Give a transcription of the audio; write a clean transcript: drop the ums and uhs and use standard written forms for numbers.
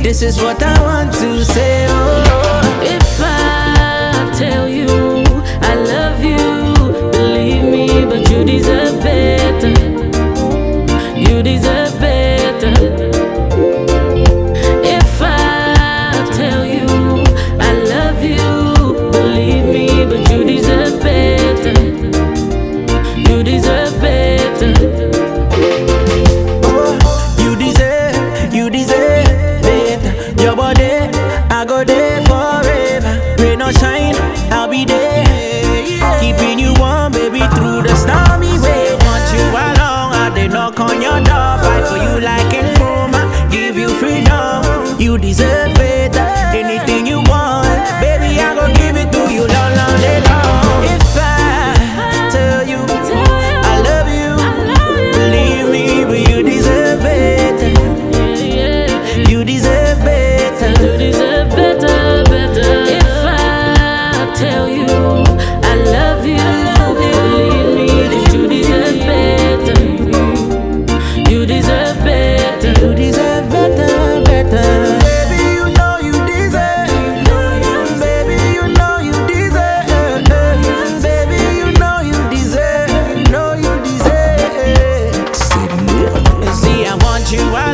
This is what I want to say. Oh, If I tell you I love you, believe me, but you deserve better. You deserve better. If I tell you I love you, believe me, but you deserve better. You deserve better. oh, you deserve better. Your body, I go there forever. Rain or shine, I'll be there. Keeping you warm, baby, through the stormy way. Want you along, I did knock on your door. Fight for you like a woman, give you freedom. You deserve better. Anything you want, baby, I go give it to you long, long day long. If I tell you I love you, believe me, but you deserve better. You deserve better. You deserve better, better. If I tell you I love you, believe me that you deserve better. You deserve better. You deserve better, better. Baby, you know you deserve. Baby, you know you deserve. Baby, you know you deserve. Know you deserve. See, I want you.